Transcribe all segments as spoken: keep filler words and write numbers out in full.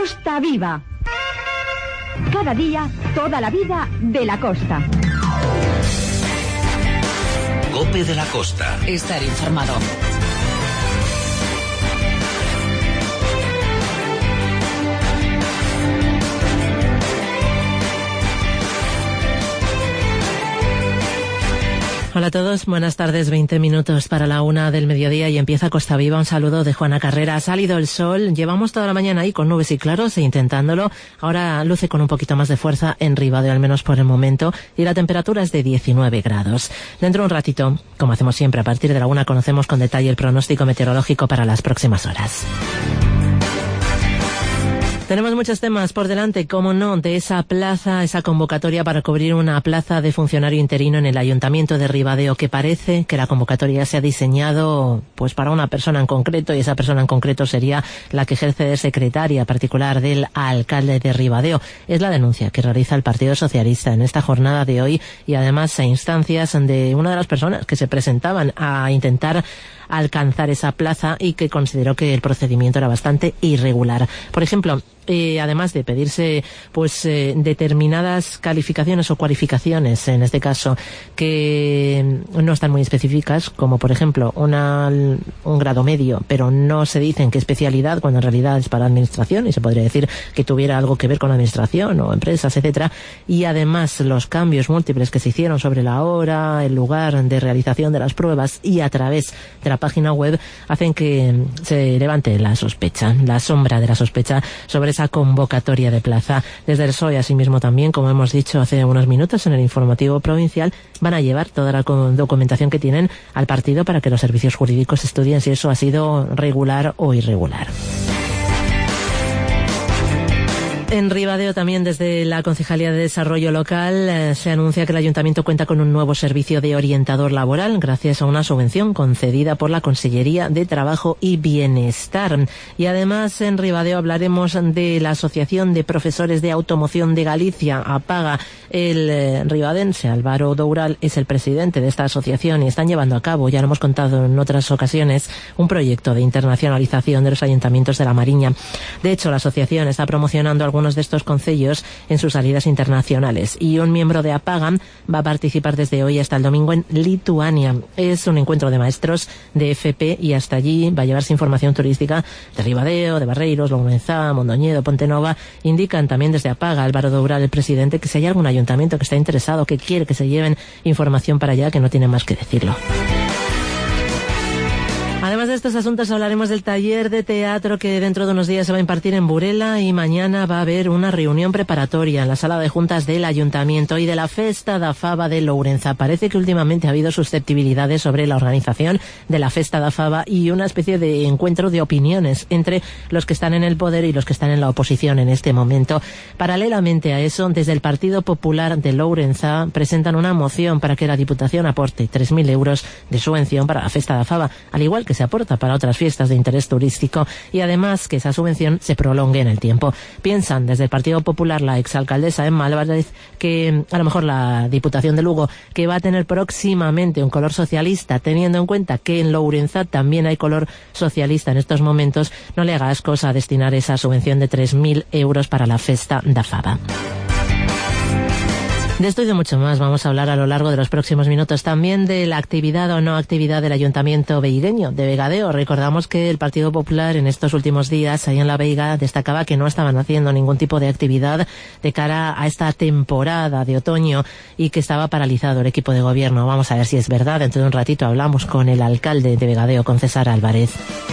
Costa Viva. Cada día, toda la vida de la costa. COPE de la Costa. Estar informado. Hola a todos, buenas tardes, veinte minutos para la una del mediodía y empieza Costa Viva. Un saludo de Juana Carrera. Ha salido el sol, llevamos toda la mañana ahí con nubes y claros e intentándolo. Ahora luce con un poquito más de fuerza en Ribadeo, al menos por el momento, y la temperatura es de diecinueve grados. Dentro de un ratito, como hacemos siempre, a partir de la una conocemos con detalle el pronóstico meteorológico para las próximas horas. Tenemos muchos temas por delante, como no, de esa plaza, esa convocatoria para cubrir una plaza de funcionario interino en el Ayuntamiento de Ribadeo, que parece que la convocatoria se ha diseñado pues para una persona en concreto, y esa persona en concreto sería la que ejerce de secretaria particular del alcalde de Ribadeo. Es la denuncia que realiza el Partido Socialista en esta jornada de hoy, y además a instancias de una de las personas que se presentaban a intentar alcanzar esa plaza y que consideró que el procedimiento era bastante irregular. Por ejemplo, eh, además de pedirse pues eh, determinadas calificaciones o cualificaciones, en este caso, que no están muy específicas, como por ejemplo una, un grado medio, pero no se dice en qué especialidad, cuando en realidad es para administración y se podría decir que tuviera algo que ver con administración o empresas, etcétera. Y además los cambios múltiples que se hicieron sobre la hora, el lugar de realización de las pruebas y a través de la página web hacen que se levante la sospecha, la sombra de la sospecha sobre esa convocatoria de plaza. Desde el P S O E, asimismo, también, como hemos dicho hace unos minutos en el informativo provincial, van a llevar toda la documentación que tienen al partido para que los servicios jurídicos estudien si eso ha sido regular o irregular. En Ribadeo también, desde la Concejalía de Desarrollo Local, eh, se anuncia que el Ayuntamiento cuenta con un nuevo servicio de orientador laboral gracias a una subvención concedida por la Consellería de Trabajo y Bienestar. Y además en Ribadeo hablaremos de la Asociación de Profesores de Automoción de Galicia, APAGA. El eh, ribadense Álvaro Doural es el presidente de esta asociación y están llevando a cabo, ya lo hemos contado en otras ocasiones, un proyecto de internacionalización de los ayuntamientos de la Mariña. De hecho, la asociación está promocionando algunos de estos concellos en sus salidas internacionales, y un miembro de APAGA va a participar desde hoy hasta el domingo en Lituania. Es un encuentro de maestros de F P y hasta allí va a llevarse información turística de Ribadeo, de Barreiros, Lourenzá, Mondoñedo, Pontenova. Indican también desde APAGA, Álvaro Doural, el presidente, que si hay algún ayuntamiento que está interesado, que quiere que se lleven información para allá, que no tiene más que decirlo. Además de estos asuntos hablaremos del taller de teatro que dentro de unos días se va a impartir en Burela, y mañana va a haber una reunión preparatoria en la sala de juntas del Ayuntamiento, y de la Festa da Faba de Lourenzá. Parece que últimamente ha habido susceptibilidades sobre la organización de la Festa da Faba y una especie de encuentro de opiniones entre los que están en el poder y los que están en la oposición en este momento. Paralelamente a eso, desde el Partido Popular de Lourenzá presentan una moción para que la Diputación aporte tres mil euros de subvención para la Festa da Faba, al igual que se aporta para otras fiestas de interés turístico, y además que esa subvención se prolongue en el tiempo. Piensan desde el Partido Popular, la exalcaldesa Emma Álvarez, que a lo mejor la Diputación de Lugo, que va a tener próximamente un color socialista, teniendo en cuenta que en Lourenzá también hay color socialista en estos momentos, no le haga ascos a destinar esa subvención de tres mil euros para la Festa da Faba. De esto y de mucho más vamos a hablar a lo largo de los próximos minutos. También de la actividad o no actividad del Ayuntamiento veigueño de Vegadeo. Recordamos que el Partido Popular en estos últimos días, ahí en la Veiga, destacaba que no estaban haciendo ningún tipo de actividad de cara a esta temporada de otoño y que estaba paralizado el equipo de gobierno. Vamos a ver si es verdad. Dentro de un ratito hablamos con el alcalde de Vegadeo, con César Álvarez.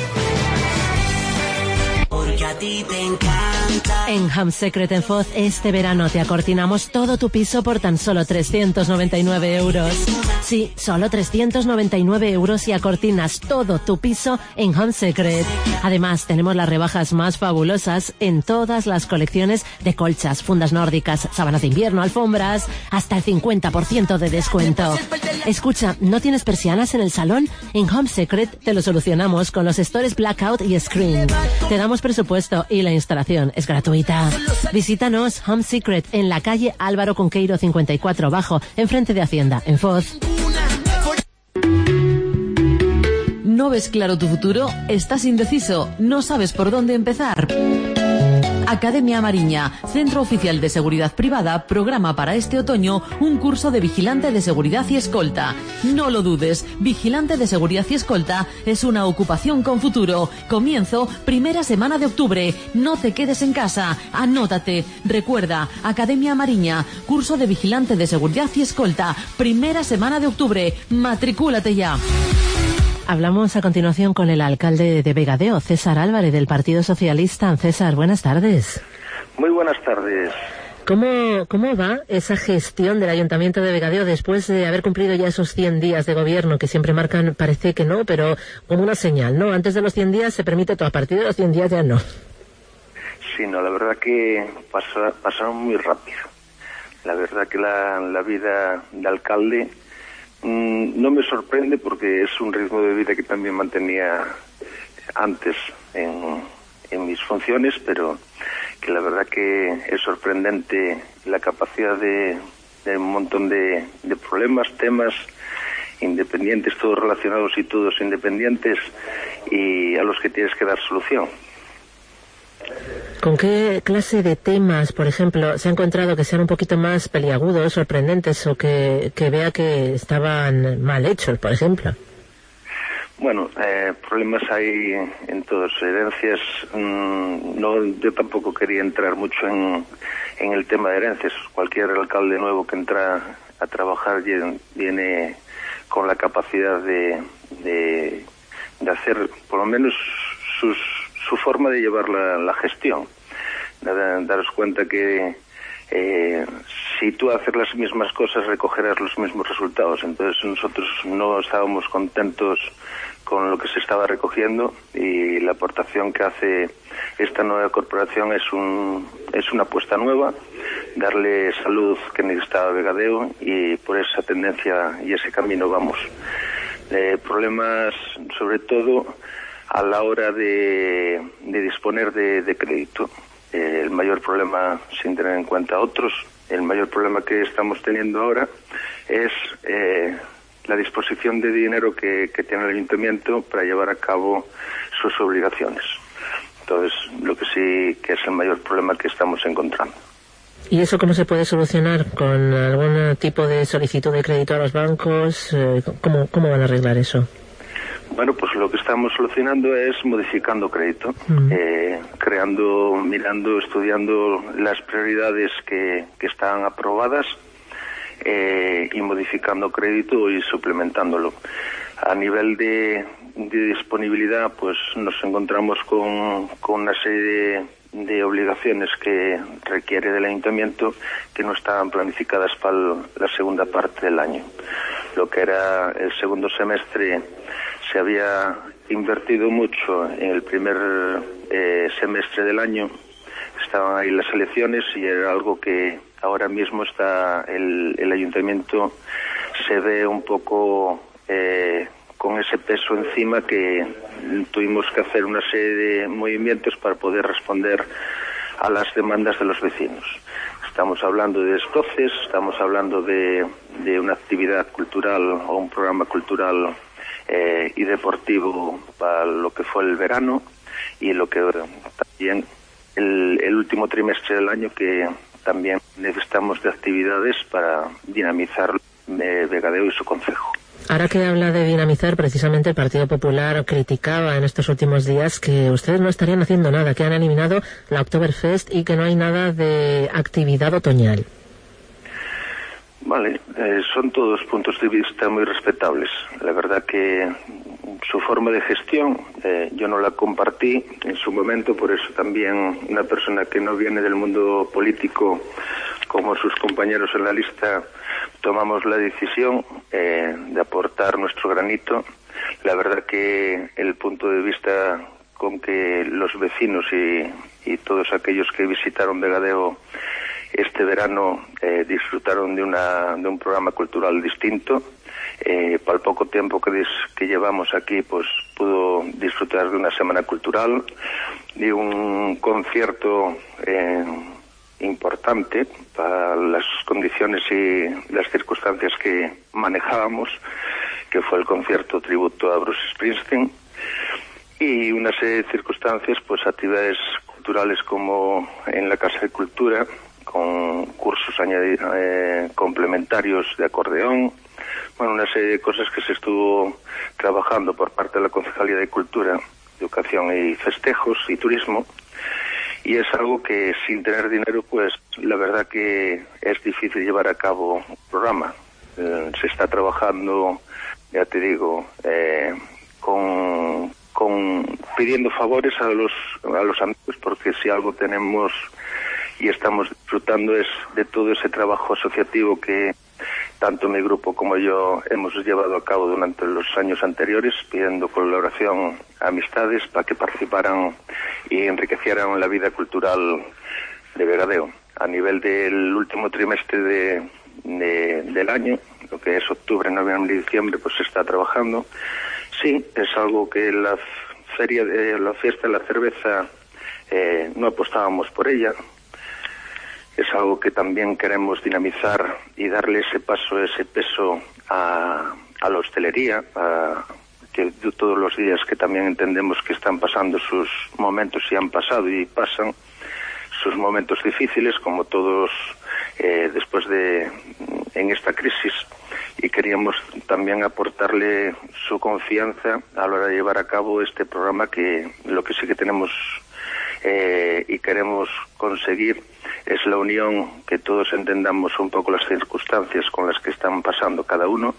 Porque a ti te encanta. En Home Secret en Foz, este verano te acortinamos todo tu piso por tan solo trescientos noventa y nueve euros. Sí, solo trescientos noventa y nueve euros y acortinas todo tu piso en Home Secret. Además, tenemos las rebajas más fabulosas en todas las colecciones de colchas, fundas nórdicas, sábanas de invierno, alfombras, hasta el cincuenta por ciento de descuento. Escucha, ¿no tienes persianas en el salón? En Home Secret te lo solucionamos con los stores Blackout y Screen. Te damos presupuesto y la instalación es gratuita. Visítanos, Home Secret, en la calle Álvaro Cunqueiro cincuenta y cuatro Bajo, enfrente de Hacienda, en Foz. ¿No ves claro tu futuro? ¿Estás indeciso? ¿No sabes por dónde empezar? Academia Mariña, Centro Oficial de Seguridad Privada, programa para este otoño un curso de vigilante de seguridad y escolta. No lo dudes, vigilante de seguridad y escolta es una ocupación con futuro. Comienzo primera semana de octubre. No te quedes en casa, anótate. Recuerda, Academia Mariña, curso de vigilante de seguridad y escolta, primera semana de octubre. Matricúlate ya. Hablamos a continuación con el alcalde de Vegadeo, César Álvarez, del Partido Socialista. César, buenas tardes. Muy buenas tardes. ¿Cómo, ¿Cómo va esa gestión del Ayuntamiento de Vegadeo después de haber cumplido ya esos cien días de gobierno que siempre marcan, parece que no, pero como una señal, ¿no? Antes de los cien días se permite todo, a partir de los cien días ya no. Sí, no, la verdad que pasa, pasaron muy rápido. La verdad que la, la vida de alcalde mmm, no me sorprende porque es un ritmo de vida que también mantenía antes en, en mis funciones, pero que la verdad que es sorprendente la capacidad de, de un montón de, de problemas, temas independientes, todos relacionados y todos independientes, y a los que tienes que dar solución. ¿Con qué clase de temas, por ejemplo, se ha encontrado que sean un poquito más peliagudos, sorprendentes, o que, que vea que estaban mal hechos, por ejemplo? Bueno, eh, problemas hay en todas herencias. Mmm, no, yo tampoco quería entrar mucho en, en el tema de herencias. Cualquier alcalde nuevo que entra a trabajar viene con la capacidad de, de, de hacer, por lo menos, sus su forma de llevar la, la gestión. Daros cuenta que eh, si tú haces las mismas cosas recogerás los mismos resultados. Entonces nosotros no estábamos contentos con lo que se estaba recogiendo, y la aportación que hace esta nueva corporación es un es una apuesta nueva, darle salud que necesitaba Vegadeo, y por esa tendencia y ese camino vamos. Eh, problemas sobre todo a la hora de, de disponer de, de crédito. Eh, el mayor problema, sin tener en cuenta otros, el mayor problema que estamos teniendo ahora es eh, la disposición de dinero que, que tiene el ayuntamiento para llevar a cabo sus obligaciones. Entonces, lo que sí que es el mayor problema que estamos encontrando. ¿Y eso cómo se puede solucionar? ¿Con algún tipo de solicitud de crédito a los bancos? ¿Cómo, cómo van a arreglar eso? Bueno, pues lo que estamos solucionando es modificando crédito, uh-huh. eh, creando, mirando, estudiando las prioridades que, que están aprobadas, eh, y modificando crédito y suplementándolo. A nivel de, de disponibilidad, pues nos encontramos con, con una serie de, de obligaciones que requiere del ayuntamiento que no estaban planificadas para la segunda parte del año. Lo que era el segundo semestre se había invertido mucho en el primer eh, semestre del año. Estaban ahí las elecciones y era algo que ahora mismo está el, el ayuntamiento se ve un poco eh, con ese peso encima, que tuvimos que hacer una serie de movimientos para poder responder a las demandas de los vecinos. Estamos hablando de destroces, estamos hablando de, de una actividad cultural o un programa cultural Eh, y deportivo para lo que fue el verano, y lo que también el, el último trimestre del año, que también necesitamos de actividades para dinamizar eh, Vegadeo y su concejo. Ahora que habla de dinamizar, precisamente el Partido Popular criticaba en estos últimos días que ustedes no estarían haciendo nada, que han eliminado la Oktoberfest y que no hay nada de actividad otoñal. Vale, eh, son todos puntos de vista muy respetables. La verdad que su forma de gestión eh, yo no la compartí en su momento, por eso también una persona que no viene del mundo político, como sus compañeros en la lista, tomamos la decisión eh, de aportar nuestro granito. La verdad que el punto de vista con que los vecinos y, y todos aquellos que visitaron Vegadeo este verano eh, disfrutaron de una de un programa cultural distinto. Eh, para el poco tiempo que, dis, que llevamos aquí, pues pudo disfrutar de una semana cultural, de un concierto eh, importante para las condiciones y las circunstancias que manejábamos, que fue el concierto tributo a Bruce Springsteen, y una serie de circunstancias, pues actividades culturales como en la Casa de Cultura, con cursos añadi- eh, complementarios de acordeón, bueno, una serie de cosas que se estuvo trabajando por parte de la Concejalía de Cultura, Educación y Festejos y Turismo, y es algo que sin tener dinero, pues la verdad que es difícil llevar a cabo un programa. Eh, se está trabajando, ya te digo, eh, con, con pidiendo favores a los a los amigos, porque si algo tenemos y estamos disfrutando es de todo ese trabajo asociativo que tanto mi grupo como yo hemos llevado a cabo durante los años anteriores, pidiendo colaboración a amistades para que participaran y enriquecieran la vida cultural de Vegadeo. A nivel del último trimestre de, de, del año, lo que es octubre, noviembre y diciembre, pues se está trabajando. Sí, es algo que la feria, de, la fiesta de la cerveza, eh, no apostábamos por ella. Es algo que también queremos dinamizar y darle ese paso, ese peso a, a la hostelería, a, que todos los días que también entendemos que están pasando sus momentos y han pasado y pasan sus momentos difíciles, como todos eh, después de en esta crisis, y queríamos también aportarle su confianza a la hora de llevar a cabo este programa, que lo que sí que tenemos eh, y queremos conseguir es la unión, que todos entendamos un poco las circunstancias con las que están pasando cada uno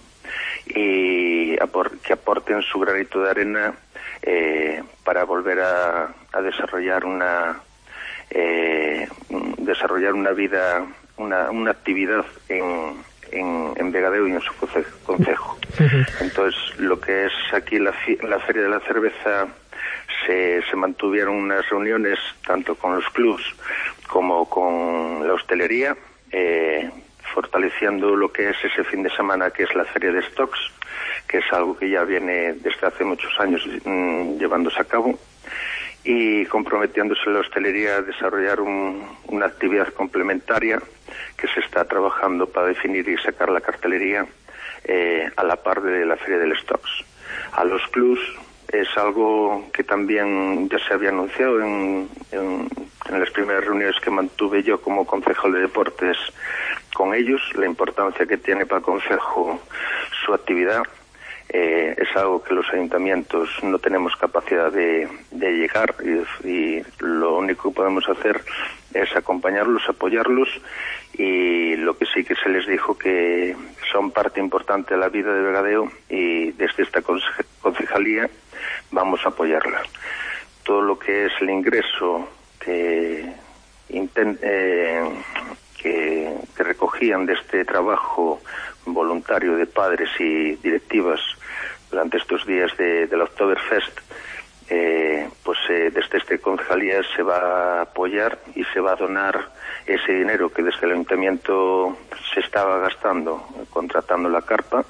y apor- que aporten su granito de arena eh, para volver a, a desarrollar una eh, desarrollar una vida, una, una actividad en, en, en Vegadeo y en su concejo. Entonces, lo que es aquí la, la Feria de la Cerveza, se, se mantuvieron unas reuniones tanto con los clubs como con la hostelería, eh, fortaleciendo lo que es ese fin de semana, que es la Feria de Stocks, que es algo que ya viene desde hace muchos años mmm, llevándose a cabo, y comprometiéndose la hostelería a desarrollar un, una actividad complementaria que se está trabajando para definir y sacar la cartelería eh, a la par de la Feria del Stocks. A los clubs es algo que también ya se había anunciado en, en, en las primeras reuniones que mantuve yo como concejal de deportes con ellos, la importancia que tiene para el concejo su actividad. Eh, es algo que los ayuntamientos no tenemos capacidad de, de llegar, y, y lo único que podemos hacer es acompañarlos, apoyarlos, y lo que sí que se les dijo, que son parte importante de la vida de Vegadeo, y desde esta conce- concejalía vamos a apoyarla. Todo lo que es el ingreso que, intent- eh, que, que recogían de este trabajo voluntario de padres y directivas durante estos días de, del Oktoberfest, eh, pues eh, desde esta concejalía se va a apoyar y se va a donar ese dinero que desde el ayuntamiento se estaba gastando contratando la carpa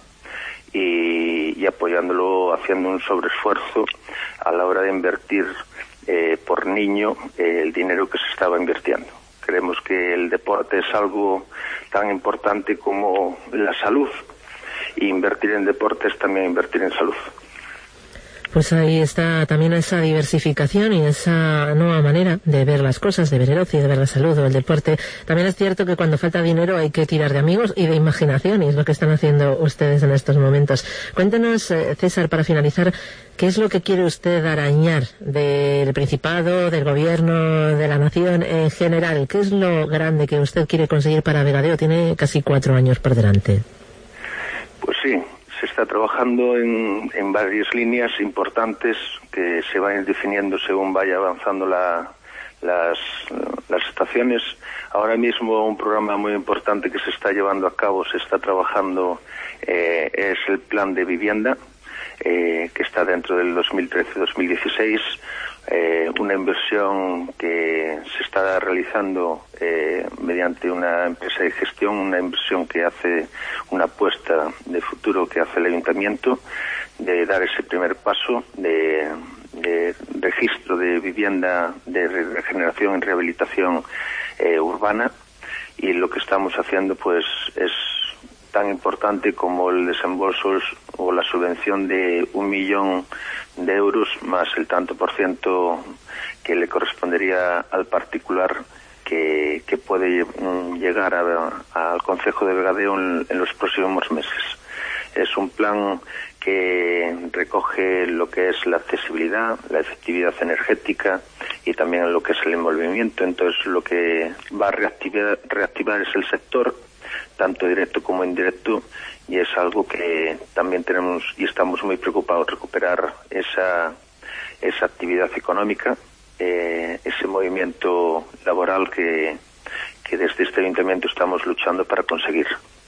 y, y apoyándolo, haciendo un sobreesfuerzo a la hora de invertir eh, por niño eh, el dinero que se estaba invirtiendo. Creemos que el deporte es algo tan importante como la salud, y invertir en deporte es también invertir en salud. Pues ahí está también esa diversificación y esa nueva manera de ver las cosas, de ver el ocio, de ver la salud o el deporte. También es cierto que cuando falta dinero hay que tirar de amigos y de imaginación, y es lo que están haciendo ustedes en estos momentos. Cuéntenos, eh, César, para finalizar, ¿qué es lo que quiere usted arañar del Principado, del Gobierno, de la Nación en general? ¿Qué es lo grande que usted quiere conseguir para Vegadeo? Tiene casi cuatro años por delante. Pues sí, se está trabajando en, en varias líneas importantes que se van definiendo según vaya avanzando la, las, las estaciones. Ahora mismo un programa muy importante que se está llevando a cabo, se está trabajando, eh, es el plan de vivienda, eh, que está dentro del dos mil trece dos mil dieciséis, eh, una inversión que se está realizando eh, mediante una empresa de gestión, una inversión que hace una apuesta de futuro que hace el ayuntamiento, de dar ese primer paso de, de registro de vivienda de regeneración y rehabilitación eh, urbana, y lo que estamos haciendo pues es tan importante como el desembolso o la subvención de un millón de euros más el tanto por ciento que le correspondería al particular que, que puede llegar al Concejo de Vegadeo en, en los próximos meses. Es un plan que recoge lo que es la accesibilidad, la efectividad energética y también lo que es el envolvimiento. Entonces lo que va a reactivar, reactivar es el sector, tanto directo como indirecto, y es algo que también tenemos y estamos muy preocupados, recuperar esa, esa actividad económica, eh, ese movimiento laboral que, que desde este ayuntamiento estamos luchando para conseguir.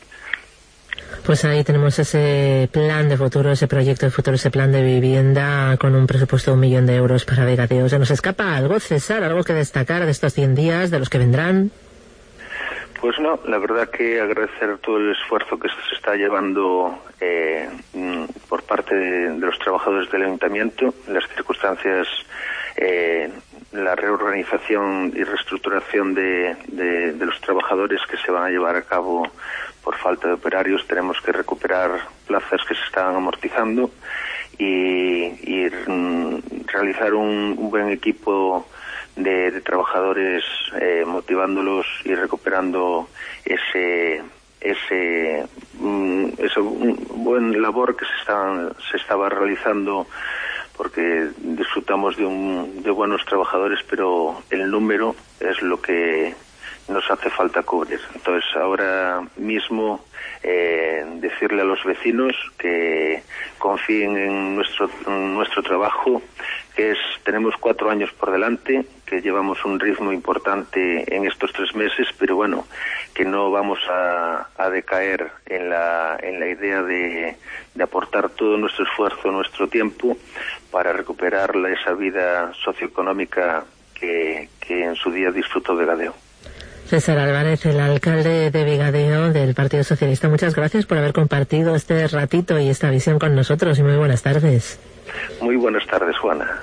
Pues ahí tenemos ese plan de futuro, ese proyecto de futuro, ese plan de vivienda con un presupuesto de un millón de euros para Vegadeo. ¿Se nos escapa algo, César? ¿Algo que destacar de estos cien días, de los que vendrán? Pues no, la verdad que agradecer todo el esfuerzo que se está llevando eh, por parte de, de los trabajadores del ayuntamiento, las circunstancias, eh, la reorganización y reestructuración de, de, de los trabajadores que se van a llevar a cabo por falta de operarios. Tenemos que recuperar plazas que se estaban amortizando y, y mm, realizar un, un buen equipo de, de trabajadores, eh, motivándolos y recuperando ese ese mm, ese un buen labor que se está, se estaba realizando, porque disfrutamos de un de buenos trabajadores, pero el número es lo que nos hace falta cubrir. Entonces ahora mismo eh, decirle a los vecinos que confíen en nuestro en nuestro trabajo, que es tenemos cuatro años por delante, que llevamos un ritmo importante en estos tres meses, pero bueno, que no vamos a, a decaer en la en la idea de, de aportar todo nuestro esfuerzo, nuestro tiempo para recuperar la, esa vida socioeconómica que, que en su día disfrutó Vegadeo. César Álvarez, el alcalde de Vegadeo del Partido Socialista, muchas gracias por haber compartido este ratito y esta visión con nosotros y muy buenas tardes. Muy buenas tardes, Juana.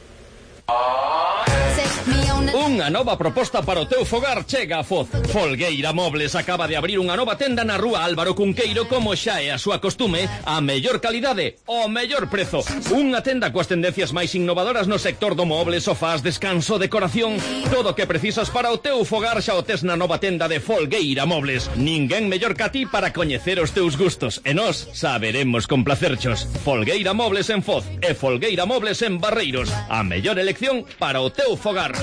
Unha nova proposta para o teu fogar chega a Foz. Folgueira Mobles acaba de abrir unha nova tenda na rúa Álvaro Cunqueiro, como xa é a súa costume, a mellor calidade, o mellor prezo. Unha tenda coas tendencias máis innovadoras no sector do moble, sofás, descanso, decoración. Todo o que precisas para o teu fogar xa o tes na nova tenda de Folgueira Mobles. Ninguén mellor que a ti para coñecer os teus gustos, e nós saberemos complacerchos. Folgueira Mobles en Foz e Folgueira Mobles en Barreiros. A mellor elección para o teu fogar.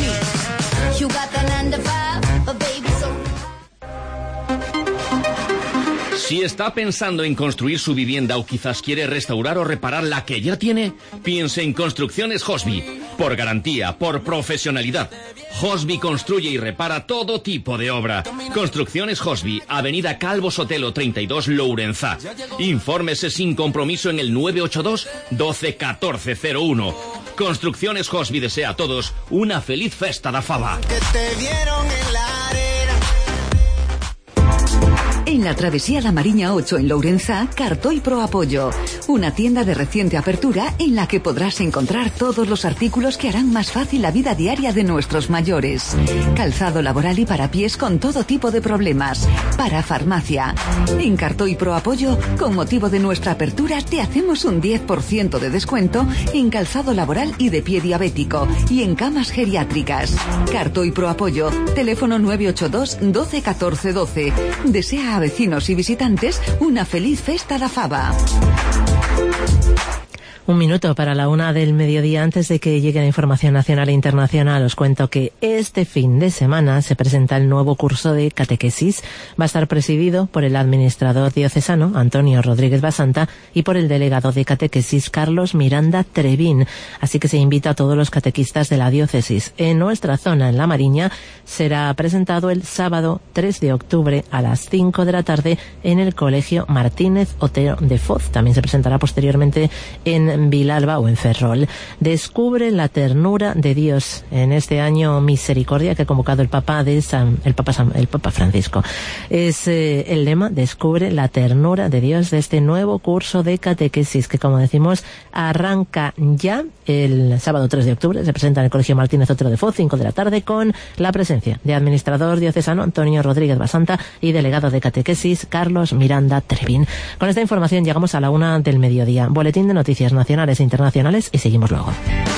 Si está pensando en construir su vivienda o quizás quiere restaurar o reparar la que ya tiene, piense en Construcciones Hosby. Por garantía, por profesionalidad. Hosby construye y repara todo tipo de obra. Construcciones Hosby, Avenida Calvo Sotelo treinta y dos, Lourenzá. Infórmese sin compromiso en el nueve ocho dos, doce, catorce cero uno. Construcciones Hosby desea a todos una feliz festa da fava. Que te vieron en la arena. En la Travesía La Mariña ocho en Lourenzá, Cartoy Pro Apoyo, una tienda de reciente apertura en la que podrás encontrar todos los artículos que harán más fácil la vida diaria de nuestros mayores. Calzado laboral y para pies con todo tipo de problemas. Para farmacia. En Cartoy Pro Apoyo, con motivo de nuestra apertura, te hacemos un diez por ciento de descuento en calzado laboral y de pie diabético y en camas geriátricas. Cartoy Pro Apoyo, teléfono nueve ocho dos, doce, catorce, doce. Desea a vecinos y visitantes una feliz festa da fava. Un minuto para la una del mediodía. Antes de que llegue la información nacional e internacional, os cuento que este fin de semana se presenta el nuevo curso de catequesis. Va a estar presidido por el administrador diocesano, Antonio Rodríguez Basanta, y por el delegado de catequesis, Carlos Miranda Trevín. Así que se invita a todos los catequistas de la diócesis. En nuestra zona, en La Mariña, será presentado el sábado tres de octubre a las cinco de la tarde en el Colegio Martínez Otero de Foz. También se presentará posteriormente en en Vilalba o en Ferrol. Descubre la ternura de Dios en este año Misericordia que ha convocado el Papa de San, el Papa San, el Papa Francisco. Es eh, el lema Descubre la ternura de Dios de este nuevo curso de catequesis que, como decimos, arranca ya el sábado tres de octubre. Se presenta en el Colegio Martínez Otero de Foz, cinco de la tarde, con la presencia de administrador diocesano Antonio Rodríguez Basanta y delegado de catequesis Carlos Miranda Trevín. Con esta información llegamos a la una del mediodía. Boletín de noticias nacionales e internacionales y seguimos luego.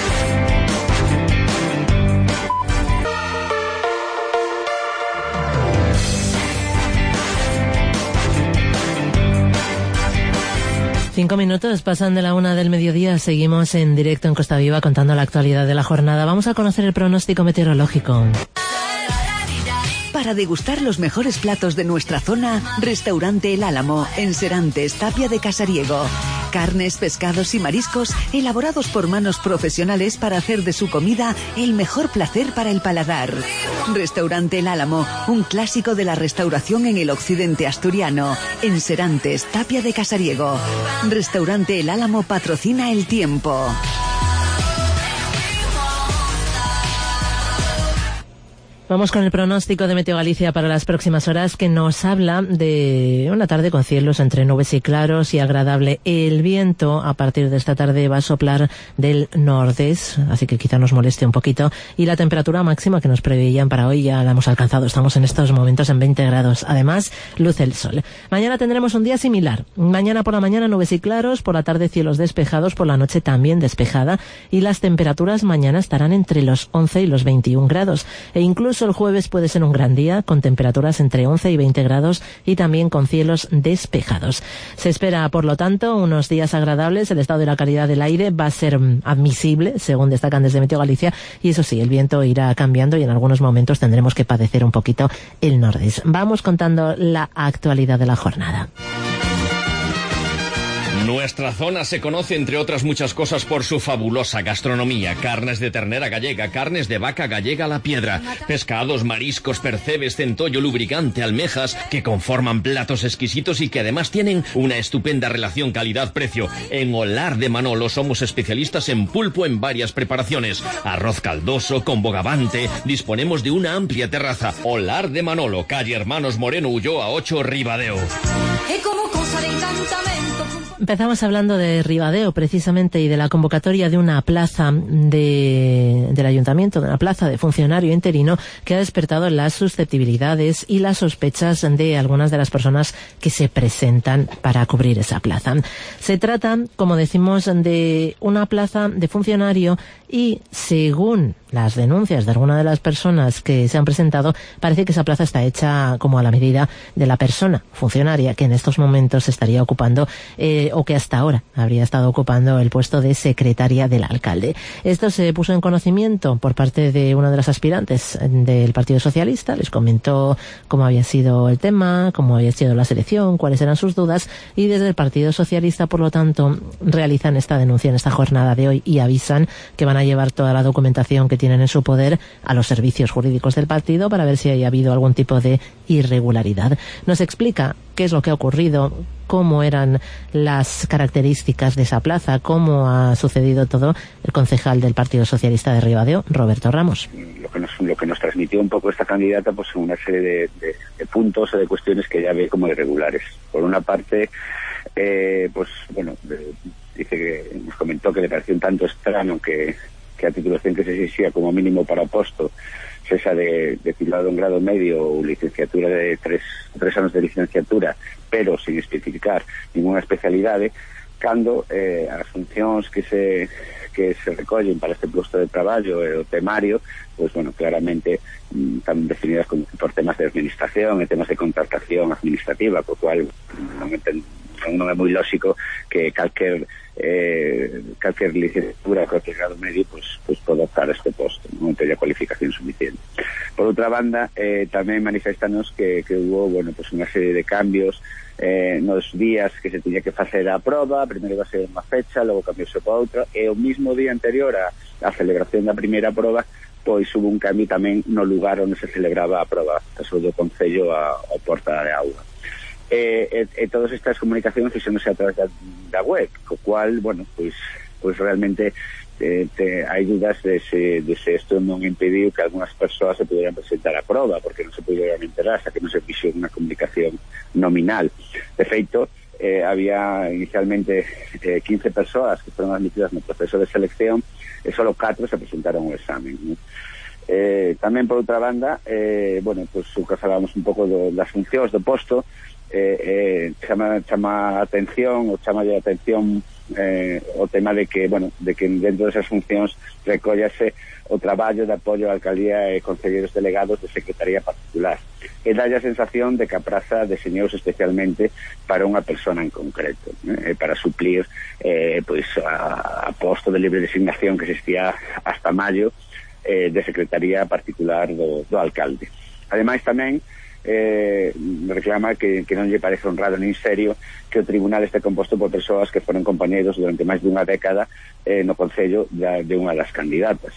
Cinco minutos pasan de la una del mediodía. Seguimos en directo en Costa Viva contando la actualidad de la jornada. Vamos a conocer el pronóstico meteorológico. Para degustar los mejores platos de nuestra zona, Restaurante El Álamo, en Serantes, Tapia de Casariego. Carnes, pescados y mariscos elaborados por manos profesionales para hacer de su comida el mejor placer para el paladar. Restaurante El Álamo, un clásico de la restauración en el occidente asturiano, en Serantes, Tapia de Casariego. Restaurante El Álamo patrocina el tiempo. Vamos con el pronóstico de Meteo Galicia para las próximas horas, que nos habla de una tarde con cielos entre nubes y claros y agradable. El viento a partir de esta tarde va a soplar del nordés, así que quizá nos moleste un poquito. Y la temperatura máxima que nos preveían para hoy ya la hemos alcanzado. Estamos en estos momentos en veinte grados. Además, luce el sol. Mañana tendremos un día similar. Mañana por la mañana nubes y claros, por la tarde cielos despejados, por la noche también despejada. Y las temperaturas mañana estarán entre los once y los veintiún grados. E incluso el jueves puede ser un gran día con temperaturas entre once y veinte grados y también con cielos despejados. Se espera, por lo tanto, unos días agradables. El estado de la calidad del aire va a ser admisible, según destacan desde Meteo Galicia, y eso sí, el viento irá cambiando y en algunos momentos tendremos que padecer un poquito el nordés. Vamos contando la actualidad de la jornada. Nuestra zona se conoce, entre otras muchas cosas, por su fabulosa gastronomía. Carnes de ternera gallega, carnes de vaca gallega a la piedra, pescados, mariscos, percebes, centollo, lubricante, almejas, que conforman platos exquisitos y que además tienen una estupenda relación calidad-precio. En Olar de Manolo somos especialistas en pulpo en varias preparaciones. Arroz caldoso, con bogavante. Disponemos de una amplia terraza. Olar de Manolo, calle Hermanos Moreno Ulloa ocho, Ribadeo. Empezamos hablando de Ribadeo, precisamente, y de la convocatoria de una plaza de, del ayuntamiento, de una plaza de funcionario interino que ha despertado las susceptibilidades y las sospechas de algunas de las personas que se presentan para cubrir esa plaza. Se trata, como decimos, de una plaza de funcionario y, según las denuncias de alguna de las personas que se han presentado, parece que esa plaza está hecha como a la medida de la persona funcionaria que en estos momentos estaría ocupando eh, o que hasta ahora habría estado ocupando el puesto de secretaria del alcalde. Esto se puso en conocimiento por parte de una de las aspirantes del Partido Socialista. Les comentó cómo había sido el tema, cómo había sido la selección, cuáles eran sus dudas, y desde el Partido Socialista, por lo tanto, realizan esta denuncia en esta jornada de hoy y avisan que van a llevar toda la documentación que tienen en su poder a los servicios jurídicos del partido para ver si haya habido algún tipo de irregularidad. Nos explica qué es lo que ha ocurrido, cómo eran las características de esa plaza, cómo ha sucedido todo, el concejal del Partido Socialista de Ribadeo, Roberto Ramos. Lo que nos, lo que nos transmitió un poco esta candidata, pues una serie de, de, de puntos o de cuestiones que ya ve como irregulares. Por una parte, eh, pues bueno, eh, dice que nos comentó que le pareció un tanto extraño que que a titulación que se exigía como mínimo para posto esa de, de titulado en grado medio o licenciatura de tres, tres años de licenciatura, pero sin especificar ninguna especialidad, cando eh, as funcións que se que se recollen para este puesto de traballo e o temario, pues bueno, claramente mm, están definidas como, por temas de administración e temas de contratación administrativa, co cual non entendo, non é moi lógico que calquer eh, calquer licenciatura, calquer grado medio, pues, pues pode optar a este posto, non teria cualificación suficiente. Por outra banda, eh, tamén manifestanos que, que hubo, bueno, pues unha serie de cambios eh, nos días que se tiña que facer a proba. Primeiro iba a ser unha fecha, logo cambiose para outra, e o mismo día anterior a, a celebración da primeira proba, pois hubo un cambio tamén no lugar onde se celebraba a proba, caso do Concello a, a Porta de Auga. E, e, e todas estas comunicacións fixéndose a través da, da web, co cual, bueno, pois pois realmente eh, te, hai dudas de se, de se isto non impediu que algunhas persoas se pudieran presentar a prova, porque non se pudieran enterar hasta que non se fixo unha comunicación nominal. De feito, eh, había inicialmente eh, quince persoas que foron admitidas no proceso de selección e solo catro se presentaron ao examen, ¿no? Eh, tamén, por outra banda, eh, bueno, pues, o que falábamos un pouco do, das funcións do posto, eh, eh, chama, chama atención, ou chama de atención eh, o tema de que, bueno, de que dentro desas funcións recóllase o traballo de apoio á alcaldía e concelleiros delegados de secretaría particular. E dá a sensación de que a praza deseñouse especialmente para unha persona en concreto, eh, para suplir eh, pois a, a posto de libre designación que existía hasta maio eh, de secretaría particular do, do alcalde. Ademais tamén eh, reclama que, que non lle parece honrado nin serio que o tribunal este composto por persoas que foron compañeiros durante máis dunha década eh, no concello de, de unha das candidatas.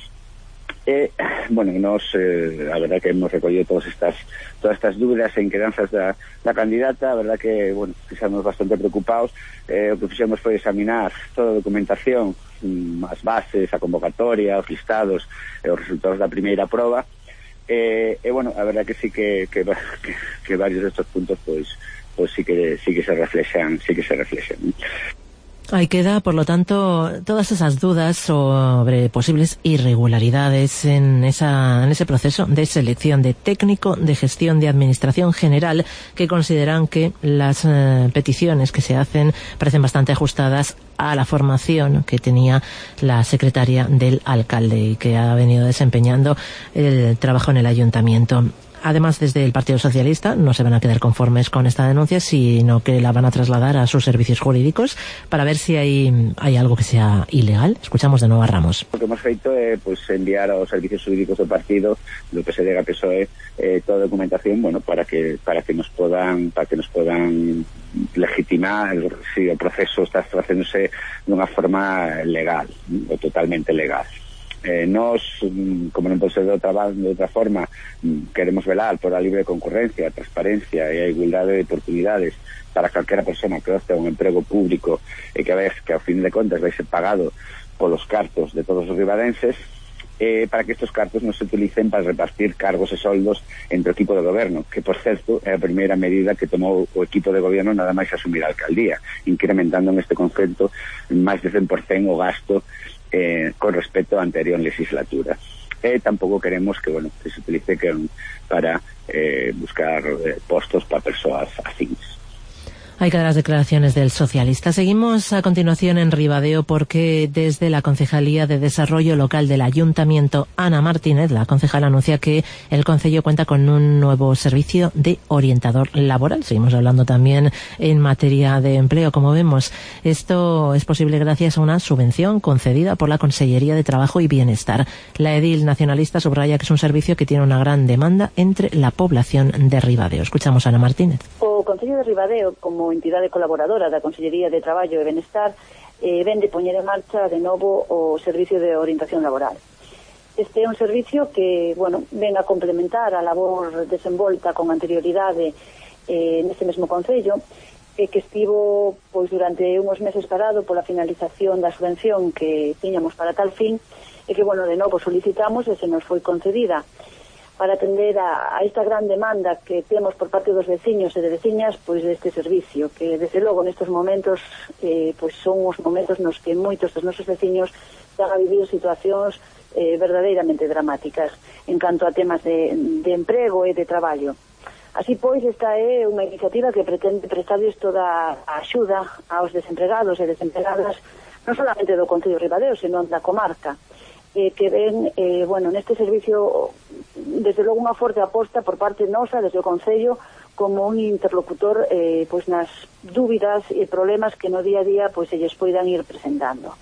E, bueno, nos, eh, a verdad que hemos recollido todas estas todas estas dúbidas e inquedanzas da, da candidata. A verdad que, bueno, estamos bastante preocupados. Eh, o que fixemos foi examinar toda a documentación, as bases, a convocatoria, os listados e os resultados da primeira proba. E, e bueno, a verdad que sí que, que, que, que varios destos puntos pois, pois sí que sí que se reflexan, sí que se reflexan. Ahí queda, por lo tanto, todas esas dudas sobre posibles irregularidades en esa en ese proceso de selección de técnico de gestión de administración general, que consideran que las eh, peticiones que se hacen parecen bastante ajustadas a la formación que tenía la secretaria del alcalde y que ha venido desempeñando el trabajo en el ayuntamiento. Además, desde el Partido Socialista no se van a quedar conformes con esta denuncia, sino que la van a trasladar a sus servicios jurídicos para ver si hay, hay algo que sea ilegal. Escuchamos de nuevo a Ramos. Lo que hemos feito é pues, enviar aos servicios jurídicos do partido, do P S D e P S O E, eh, toda a documentación, bueno, para que para que nos podan para que nos podan legitimar si o proceso está facéndose dunha forma legal, ou totalmente legal. Eh, nos, como non pode ser de outra, de outra forma, queremos velar por a libre concurrencia, a transparencia e a igualdade de oportunidades para calquera persona que opte a un emprego público e que a vez que ao fin de contas vai ser pagado polos cartos de todos os ribadenses, eh, para que estes cartos non se utilicen para repartir cargos e soldos entre o equipo de goberno, que por certo é a primeira medida que tomou o equipo de goberno nada máis asumir a alcaldía, incrementando neste concepto máis de cen por cen o gasto Eh, con respecto á anterior legislatura. E tampouco queremos que, bueno, que se utilice que, para eh, buscar eh, postos para persoas afíns. Hay que dar las declaraciones del socialista. Seguimos a continuación en Ribadeo porque desde la Concejalía de Desarrollo Local del Ayuntamiento, Ana Martínez, la concejala, anuncia que el concello cuenta con un nuevo servicio de orientador laboral. Seguimos hablando también en materia de empleo, como vemos. Esto es posible gracias a una subvención concedida por la Consellería de Trabajo y Bienestar. La edil nacionalista subraya que es un servicio que tiene una gran demanda entre la población de Ribadeo. Escuchamos a Ana Martínez. O Concello de Ribadeo, como entidade colaboradora da Consellería de Traballo e Benestar, eh, ven de poñer en marcha de novo o servicio de orientación laboral. Este é un servicio que, bueno, ven a complementar a labor desenvolta con anterioridade eh, neste mesmo concello, e que estivo pois durante uns meses parado pola finalización da subvención que tiñamos para tal fin, e que, bueno, de novo solicitamos e se nos foi concedida para atender a, a esta gran demanda que temos por parte dos veciños e de veciñas pois deste servicio, que desde logo nestes momentos eh, pois son os momentos nos que moitos dos nosos veciños están a vivir situacións eh, verdadeiramente dramáticas en canto a temas de, de emprego e de traballo. Así pois, esta é unha iniciativa que pretende prestarles toda a axuda aos desempregados e desempregadas non solamente do Concello de Ribadeo, senón da comarca, eh, que ven, eh, bueno, neste servicio desde logo unha forte aposta por parte nosa desde o Concello como un interlocutor eh, pois nas dúbidas e problemas que no día a día pois se lles poidan ir presentando.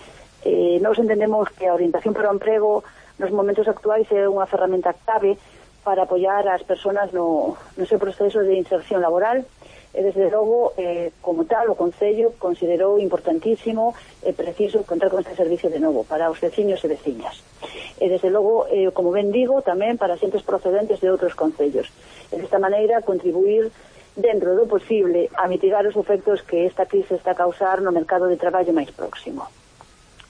Eh, nós entendemos que a orientación para o emprego nos momentos actuais é unha ferramenta clave para apoiar as persoas no, no seu proceso de inserción laboral. E desde logo, eh, como tal, o Concello considerou importantísimo e preciso contar con este servicio de novo para os veciños e veciñas. E desde logo, eh, como ben digo, tamén para xentes procedentes de outros concellos. E desta maneira, contribuir dentro do posible a mitigar os efectos que esta crise está a causar no mercado de traballo máis próximo.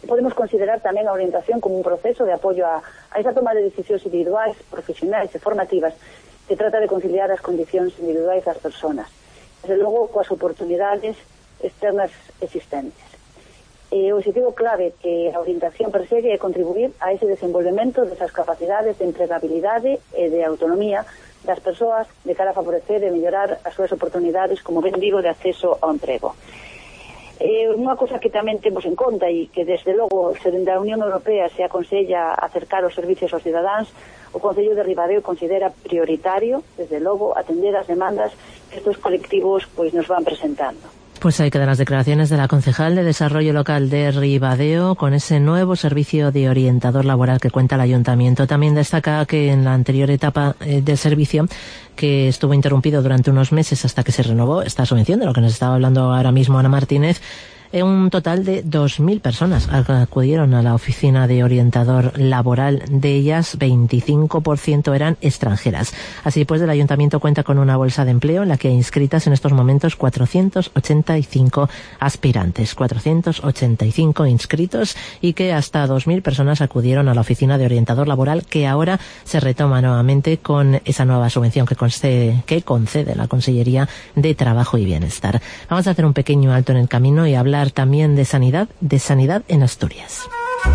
Podemos considerar tamén a orientación como un proceso de apoio a, a esa toma de decisións individuais, profesionais e formativas que trata de conciliar as condicións individuais das persoas, desde logo coas oportunidades externas existentes. E o objetivo clave que a orientación persegue é contribuir a ese desenvolvemento desas capacidades de empregabilidade e de autonomía das persoas de cara a favorecer e mellorar as súas oportunidades, como ben digo, de acceso ao emprego. Eh, unha cosa que tamén temos en conta e que desde logo se dende a Unión Europea se aconsella acercar os servicios aos cidadáns, o Concello de Ribadeo considera prioritario, desde logo, atender as demandas que estes colectivos pois nos van presentando. Pues ahí quedan las declaraciones de la concejal de Desarrollo Local de Ribadeo con ese nuevo servicio de orientador laboral que cuenta el ayuntamiento. También destaca que en la anterior etapa eh, del servicio, que estuvo interrumpido durante unos meses hasta que se renovó esta subvención, de lo que nos estaba hablando ahora mismo Ana Martínez, un total de dos mil personas acudieron a la oficina de orientador laboral. De ellas, veinticinco por ciento eran extranjeras. Así pues, el ayuntamiento cuenta con una bolsa de empleo en la que hay inscritas en estos momentos cuatrocientos ochenta y cinco aspirantes, cuatrocientos ochenta y cinco inscritos, y que hasta dos mil personas acudieron a la oficina de orientador laboral, que ahora se retoma nuevamente con esa nueva subvención que concede, que concede la Consellería de Trabajo y Bienestar. Vamos a hacer un pequeño alto en el camino y hablar también de sanidad, de sanidad en Asturias.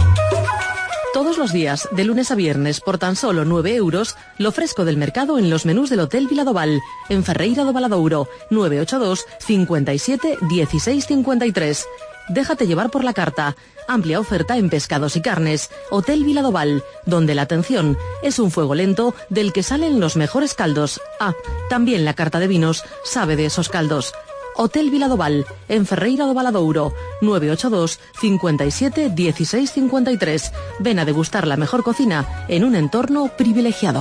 Todos los días, de lunes a viernes, por tan solo nueve euros, lo fresco del mercado en los menús del Hotel Viladoval, en Ferreira do Valadouro, nueve ocho dos, cincuenta y siete, dieciséis cincuenta y tres. Déjate llevar por la carta. Amplia oferta en pescados y carnes. Hotel Viladoval, donde la atención es un fuego lento del que salen los mejores caldos. Ah, también la carta de vinos sabe de esos caldos. Hotel Viladoval, en Ferreira do Valadouro, nueve ocho dos, cincuenta y siete, dieciséis cincuenta y tres. Ven a degustar la mejor cocina en un entorno privilegiado.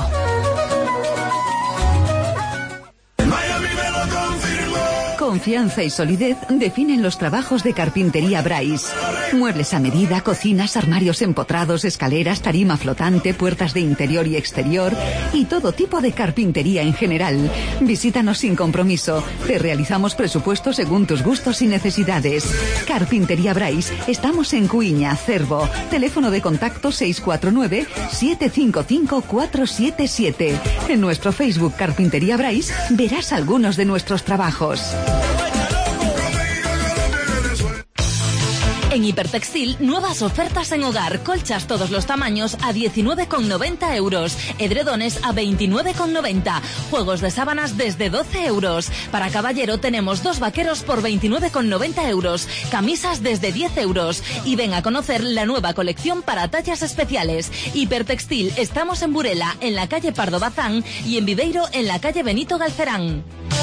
Confianza y solidez definen los trabajos de Carpintería Brais. Muebles a medida, cocinas, armarios empotrados, escaleras, tarima flotante, puertas de interior y exterior y todo tipo de carpintería en general. Visítanos sin compromiso. Te realizamos presupuestos según tus gustos y necesidades. Carpintería Brais. Estamos en Cuiña, Cervo. Teléfono de contacto seis cuatro nueve, siete cinco cinco, cuatro siete siete. En nuestro Facebook Carpintería Brais verás algunos de nuestros trabajos. En Hipertextil, nuevas ofertas en hogar. Colchas todos los tamaños a diecinueve con noventa euros. Edredones a veintinueve con noventa. Juegos de sábanas desde doce euros. Para caballero tenemos dos vaqueros por veintinueve con noventa euros. Camisas desde diez euros. Y ven a conocer la nueva colección para tallas especiales. Hipertextil, estamos en Burela, en la calle Pardo Bazán, y en Viveiro, en la calle Benito Galcerán.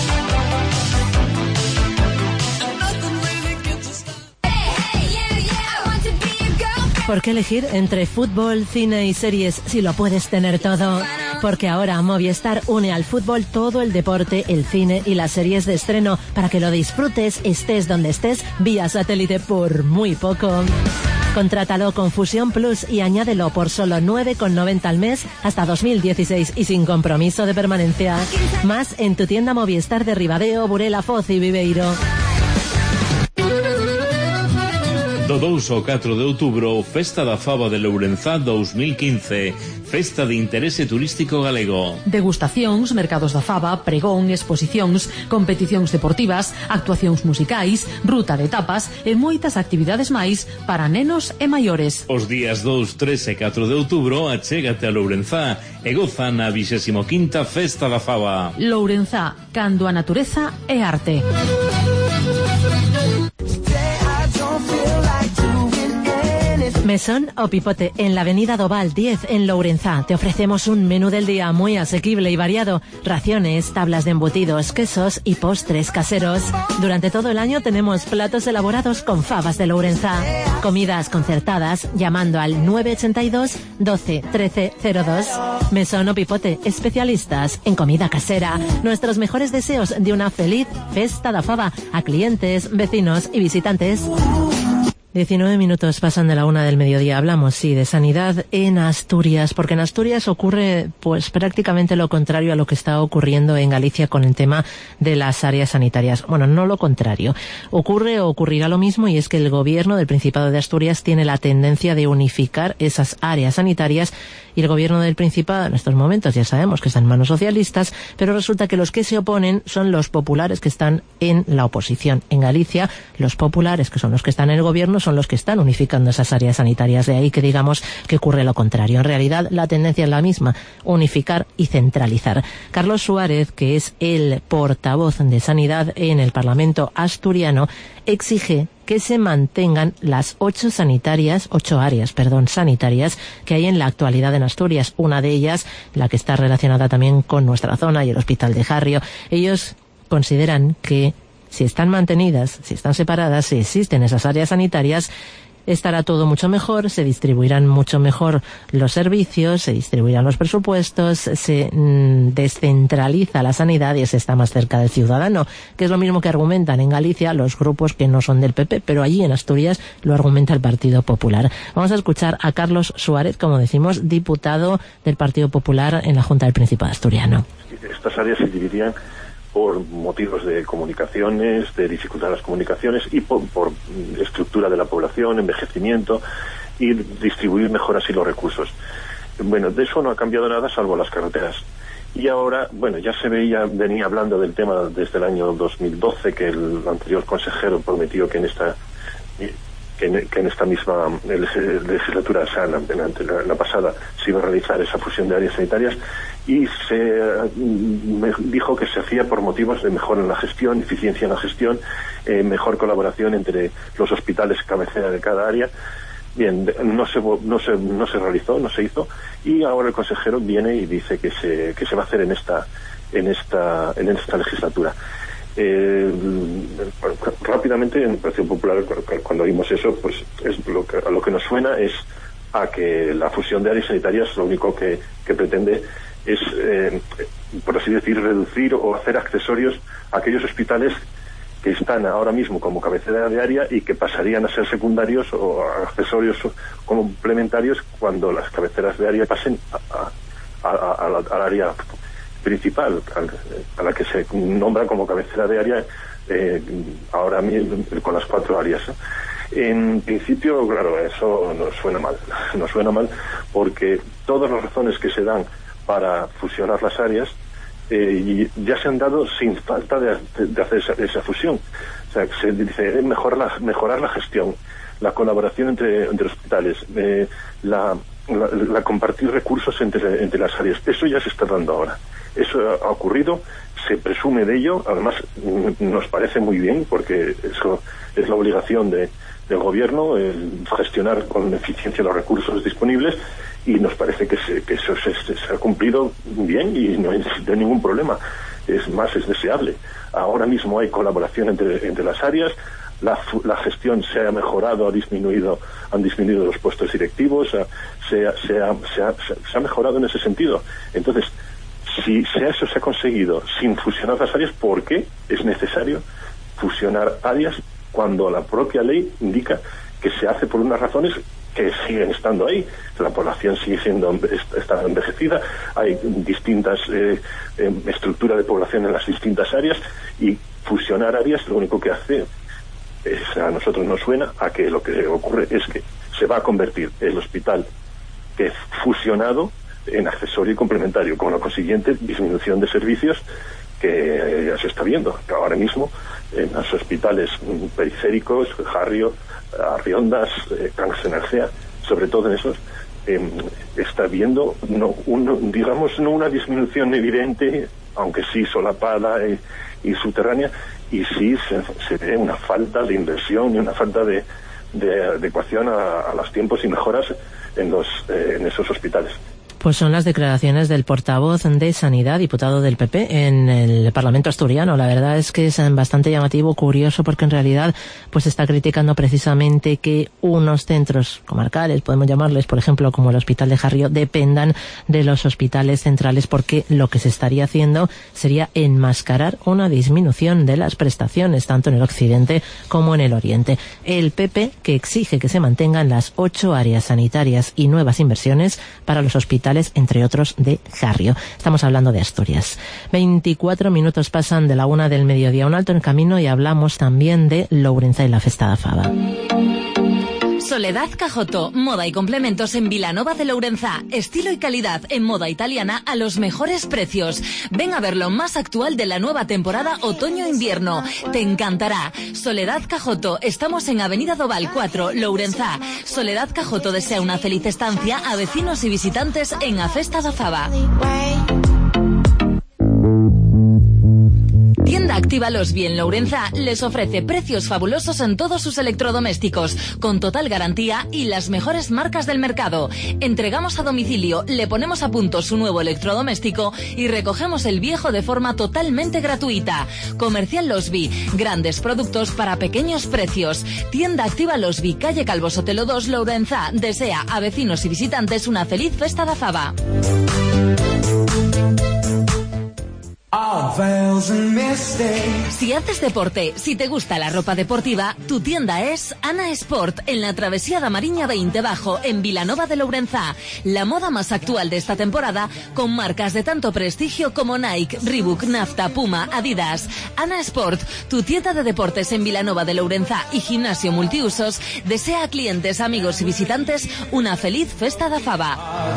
¿Por qué elegir entre fútbol, cine y series si lo puedes tener todo? Porque ahora Movistar une al fútbol todo el deporte, el cine y las series de estreno para que lo disfrutes, estés donde estés, vía satélite por muy poco. Contrátalo con Fusión Plus y añádelo por solo nueve con noventa al mes hasta dos mil dieciséis y sin compromiso de permanencia. Más en tu tienda Movistar de Ribadeo, Burela, Foz y Viveiro. Do dous ao catro de outubro, Festa da Faba de Lourenzá dos mil quince, Festa de Interese Turístico Galego. Degustacións, mercados da faba, pregón, exposicións, competicións deportivas, actuacións musicais, ruta de tapas e moitas actividades máis para nenos e maiores. Os días dous, tres e catro de outubro, achégate a Lourenzá e goza na vixésimo quinta Festa da Faba. Lourenzá, cando a natureza é arte. Mesón o Pipote, en la avenida Doval diez, en Lourenzá. Te ofrecemos un menú del día muy asequible y variado. Raciones, tablas de embutidos, quesos y postres caseros. Durante todo el año tenemos platos elaborados con fabas de Lourenzá. Comidas concertadas, llamando al nueve ochenta y dos, doce, trece, cero dos. Mesón o Pipote, especialistas en comida casera. Nuestros mejores deseos de una feliz Festa da Faba a clientes, vecinos y visitantes. diecinueve minutos pasan de la una del mediodía. Hablamos, sí, de sanidad en Asturias, porque en Asturias ocurre pues prácticamente lo contrario a lo que está ocurriendo en Galicia con el tema de las áreas sanitarias. Bueno, no lo contrario. Ocurre o ocurrirá lo mismo, y es que el gobierno del Principado de Asturias tiene la tendencia de unificar esas áreas sanitarias, y el gobierno del Principado en estos momentos ya sabemos que está en manos socialistas, pero resulta que los que se oponen son los populares que están en la oposición. En Galicia, los populares, que son los que están en el gobierno, son los que están unificando esas áreas sanitarias. De ahí que digamos que ocurre lo contrario. En realidad, la tendencia es la misma: unificar y centralizar. Carlos Suárez, que es el portavoz de Sanidad en el Parlamento asturiano, exige que se mantengan las ocho sanitarias, ocho áreas, perdón, sanitarias que hay en la actualidad en Asturias. Una de ellas, la que está relacionada también con nuestra zona, y el Hospital de Jarrio. Ellos consideran que si están mantenidas, si están separadas, si existen esas áreas sanitarias, estará todo mucho mejor, se distribuirán mucho mejor los servicios, se distribuirán los presupuestos, se mm, descentraliza la sanidad y se está más cerca del ciudadano, que es lo mismo que argumentan en Galicia los grupos que no son del P P, pero allí en Asturias lo argumenta el Partido Popular. Vamos a escuchar a Carlos Suárez, como decimos, diputado del Partido Popular en la Junta del Principado asturiano. Estas áreas se dividirían por motivos de comunicaciones, de dificultad de las comunicaciones, y por, por estructura de la población, envejecimiento, y distribuir mejor así los recursos. Bueno, de eso no ha cambiado nada salvo las carreteras. Y ahora, bueno, ya se veía, venía hablando del tema desde el año dos mil doce, que el anterior consejero prometió que en esta que en, que en esta misma legislatura, o sea, la, la, la pasada, se iba a realizar esa fusión de áreas sanitarias, y se me dijo que se hacía por motivos de mejora en la gestión, eficiencia en la gestión, eh, mejor colaboración entre los hospitales cabecera de cada área. Bien, no se no se no se realizó, no se hizo, y ahora el consejero viene y dice que se que se va a hacer en esta en esta en esta legislatura. Eh, rápidamente, en el Partido Popular, cuando oímos eso, pues es lo que, a lo que nos suena es a que la fusión de áreas sanitarias lo único que, que pretende es, eh, por así decir, reducir o hacer accesorios a aquellos hospitales que están ahora mismo como cabecera de área y que pasarían a ser secundarios o accesorios complementarios cuando las cabeceras de área pasen a, a, a, a la, al área principal, a la que se nombra como cabecera de área, eh, ahora mismo con las cuatro áreas. En principio, claro, eso nos suena mal, nos suena mal porque todas las razones que se dan para fusionar las áreas eh, ya se han dado sin falta de, de hacer esa, esa fusión. O sea, se dice mejorar la, mejorar la gestión, la colaboración entre, entre hospitales, eh, la, la, la compartir recursos entre, entre las áreas. Eso ya se está dando ahora. Eso ha ocurrido, se presume de ello, además nos parece muy bien porque eso es la obligación de, del gobierno, el gestionar con eficiencia los recursos disponibles, y nos parece que, se, que eso se, se ha cumplido bien y no hay ningún problema. Es más, es deseable. Ahora mismo hay colaboración entre, entre las áreas, la, la gestión se ha mejorado, ha disminuido, han disminuido los puestos directivos, se ha, se ha, se ha, se ha, se ha mejorado en ese sentido. Entonces, si eso se ha conseguido sin fusionar las áreas, ¿por qué es necesario fusionar áreas cuando la propia ley indica que se hace por unas razones que siguen estando ahí? La población sigue siendo está envejecida, hay distintas eh, eh, estructuras de población en las distintas áreas, y fusionar áreas lo único que hace es, a nosotros nos suena a que lo que ocurre es que se va a convertir el hospital que es fusionado en accesorio y complementario, con la consiguiente disminución de servicios que ya se está viendo, que ahora mismo en los hospitales periféricos, Jarrio, Arriondas, eh, Cangas Energía, sobre todo en esos, eh, está viendo, no, un, digamos, no una disminución evidente, aunque sí solapada y, y subterránea, y sí se, se ve una falta de inversión y una falta de, de adecuación a, a los tiempos y mejoras en, los, eh, en esos hospitales. Pues son las declaraciones del portavoz de Sanidad, diputado del P P, en el Parlamento asturiano. La verdad es que es bastante llamativo, curioso, porque en realidad pues está criticando precisamente que unos centros comarcales, podemos llamarles, por ejemplo, como el Hospital de Jarrio, dependan de los hospitales centrales, porque lo que se estaría haciendo sería enmascarar una disminución de las prestaciones, tanto en el occidente como en el oriente. El P P, que exige que se mantengan las ocho áreas sanitarias y nuevas inversiones para los hospitales, entre otros de Jarrio. Estamos hablando de Asturias. veinticuatro minutos pasan de la una del mediodía. Un alto en camino y hablamos también de Lourenza y la Festa da Faba. Soledad Cajoto, moda y complementos en Vilanova de Lourenza. Estilo y calidad en moda italiana a los mejores precios. Ven a ver lo más actual de la nueva temporada otoño-invierno. Te encantará. Soledad Cajoto, estamos en Avenida Doval cuatro, Lourenza. Soledad Cajoto desea una feliz estancia a vecinos y visitantes en a Festa da Faba. Tienda Activa Los Bien Lourenza les ofrece precios fabulosos en todos sus electrodomésticos, con total garantía y las mejores marcas del mercado. Entregamos a domicilio, le ponemos a punto su nuevo electrodoméstico y recogemos el viejo de forma totalmente gratuita. Comercial Los Vi, grandes productos para pequeños precios. Tienda Activa Los Vi, calle Calvo Sotelo dos, Lourenza. Desea a vecinos y visitantes una feliz Festa da Faba. Si haces deporte, si te gusta la ropa deportiva, tu tienda es Ana Sport, en la Travesía da Mariña veinte Bajo, en Vilanova de Lourenza. La moda más actual de esta temporada, con marcas de tanto prestigio como Nike, Reebok, Nafta, Puma, Adidas. Ana Sport, tu tienda de deportes en Vilanova de Lourenza y gimnasio multiusos, desea a clientes, amigos y visitantes una feliz Festa da Faba.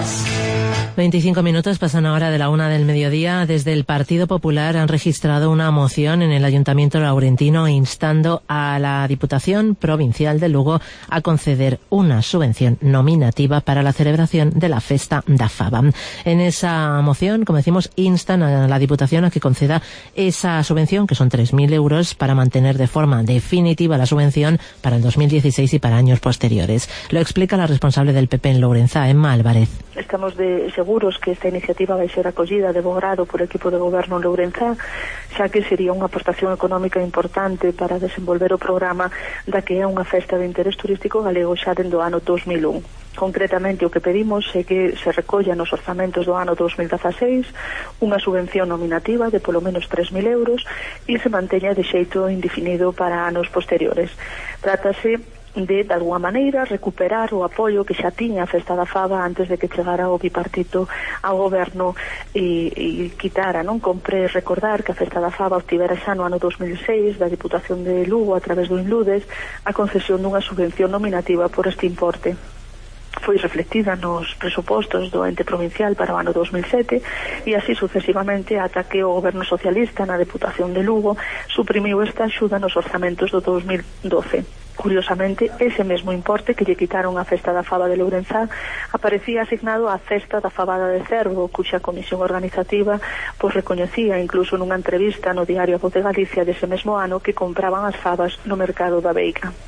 veinticinco minutos pasan ahora de la una del mediodía. Desde el Partido Popular han registrado una moción en el Ayuntamiento laurentino instando a la Diputación Provincial de Lugo a conceder una subvención nominativa para la celebración de la Festa da Faba. En esa moción, como decimos, instan a la Diputación a que conceda esa subvención, que son tres mil euros, para mantener de forma definitiva la subvención para el dos mil dieciséis y para años posteriores. Lo explica la responsable del P P en Lourenza, Emma Álvarez. Estamos de seguros que esta iniciativa vai ser acollida de bo grado por equipo de goberno en Lourenza, xa que sería unha aportación económica importante para desenvolver o programa da que é unha festa de interés turístico galego xa dende o ano dos mil un. Concretamente, o que pedimos é que se recolla nos orzamentos do ano dos mil dieciséis unha subvención nominativa de polo menos tres mil euros e se manteña de xeito indefinido para anos posteriores. Trátase de, de alguma maneira, recuperar o apoio que xa tiña a Festa da Faba antes de que chegara o bipartito ao goberno e, e quitara, non? Compre recordar que a Festa da Faba obtivera xa no ano dos mil seis da Diputación de Lugo a través do Inludes a concesión dunha subvención nominativa por este importe. Foi reflectida nos presupostos do ente provincial para o ano dos mil sete e así sucesivamente ata que o goberno socialista na Deputación de Lugo suprimiu esta axuda nos orzamentos do dos mil doce. Curiosamente, ese mesmo importe que lle quitaron a Festa da Faba de Lourenza aparecía asignado á Festa da Fabada de Cervo, cuxa comisión organizativa pois recoñecía incluso nunha entrevista no diario A Voz de Galicia dese mesmo ano que compraban as fabas no mercado da Beica.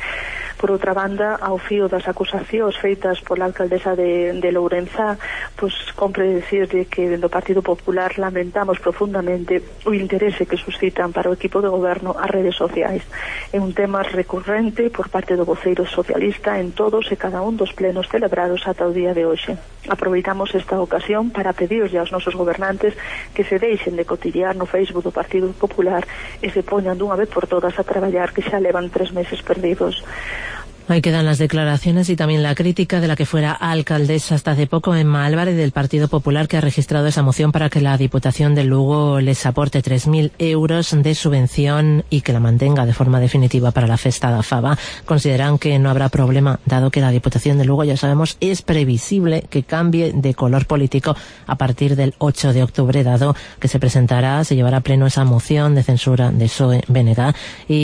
Por outra banda, ao fío das acusacións feitas pola alcaldesa de, de Lourenza, pois compre decirle que dentro do Partido Popular lamentamos profundamente o interese que suscitan para o equipo de goberno as redes sociais. É un tema recurrente por parte do voceiro socialista en todos e cada un dos plenos celebrados ata o día de hoxe. Aproveitamos esta ocasión para pedirlle aos nosos gobernantes que se deixen de cotillear no Facebook do Partido Popular e se poñan dunha vez por todas a traballar, que xa levan tres meses perdidos. Ahí quedan las declaraciones y también la crítica de la que fuera alcaldesa hasta hace poco, Emma Álvarez, del Partido Popular, que ha registrado esa moción para que la Diputación de Lugo les aporte tres mil euros de subvención y que la mantenga de forma definitiva para la Festa da Faba. Consideran que no habrá problema, dado que la Diputación de Lugo, ya sabemos, es previsible que cambie de color político a partir del ocho de octubre, dado que se presentará, se llevará a pleno esa moción de censura de P S O E-B N G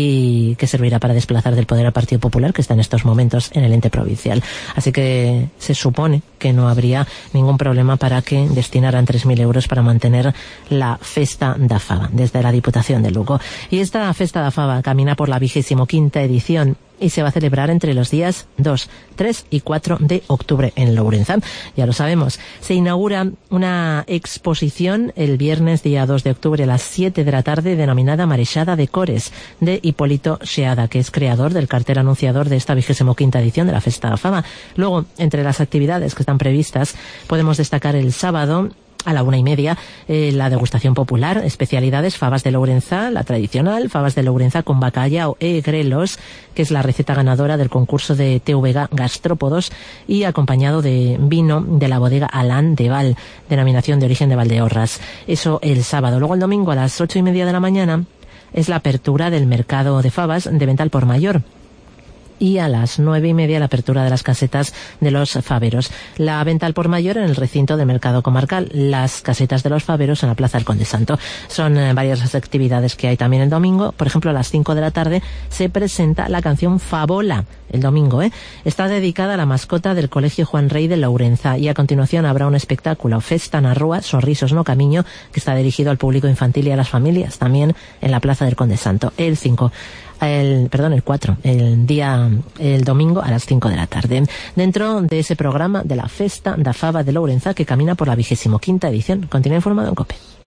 y que servirá para desplazar del poder al Partido Popular, que está en estos momentos en el ente provincial. Así que se supone que no habría ningún problema para que destinaran tres mil euros para mantener la Festa da Faba desde la Diputación de Lugo. Y esta Festa da Faba camina por la vigésimo quinta edición y se va a celebrar entre los días dos, tres y cuatro de octubre en Lourenza. Ya lo sabemos. Se inaugura una exposición el viernes día dos de octubre a las siete de la tarde denominada Marexada de Cores de Hipólito Xeada, que es creador del cartel anunciador de esta vigésimo quinta edición de la Festa da Fama. Luego, entre las actividades que están previstas, podemos destacar el sábado a la una y media, eh, la degustación popular, especialidades, fabas de Lourenza, la tradicional, fabas de Lourenza con bacallao e grelos, que es la receta ganadora del concurso de T V G Gastrópodos, y acompañado de vino de la bodega Alán de Val, denominación de origen de Valdeorras. Eso el sábado. Luego el domingo a las ocho y media de la mañana es la apertura del mercado de fabas de venta al por mayor. Y a las nueve y media la apertura de las casetas de los faveros. La venta al por mayor en el recinto del mercado comarcal, las casetas de los faveros en la Plaza del Conde Santo. Son eh, varias las actividades que hay también el domingo. Por ejemplo, a las cinco de la tarde se presenta la canción Favola, el domingo, ¿eh? Está dedicada a la mascota del Colegio Juan Rey de Lourenza, y a continuación habrá un espectáculo, Festa na Rúa, Sorrisos no Camiño, que está dirigido al público infantil y a las familias, también en la Plaza del Conde Santo, el cinco. El, perdón, el cuatro, el día, el domingo a las cinco de la tarde. Dentro de ese programa de la Festa da Faba de Lourenza, que camina por la vigésimo quinta edición. Continúa informado en COPE.